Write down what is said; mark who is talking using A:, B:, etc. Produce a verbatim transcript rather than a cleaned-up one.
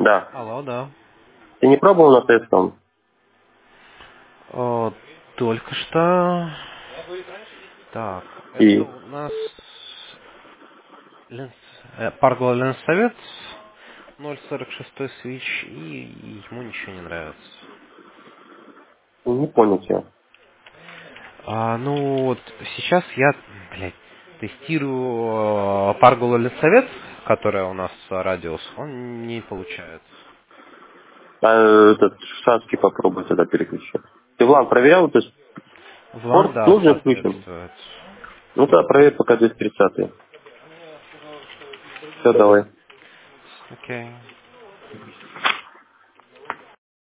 A: Да.
B: Алло, да.
A: Ты не пробовал на тестом?
B: О, только что... Так, это
A: И
B: у нас Ленс... э, Паргла Ленсовет ноль сорок шесть свич, и ему ничего не нравится.
A: не понял тебя.
B: А, ну вот сейчас я, блядь, тестирую Паргла Ленсовет, которая у нас радиус, он не получает.
A: А этот шашки попробуй тогда переключи. Ты Влад проверял, то есть
B: Влан,
A: порт
B: да,
A: нужно включен?
B: соответствует.
A: Ну тогда проверь пока двести тридцать. Все, давай.
B: Окей.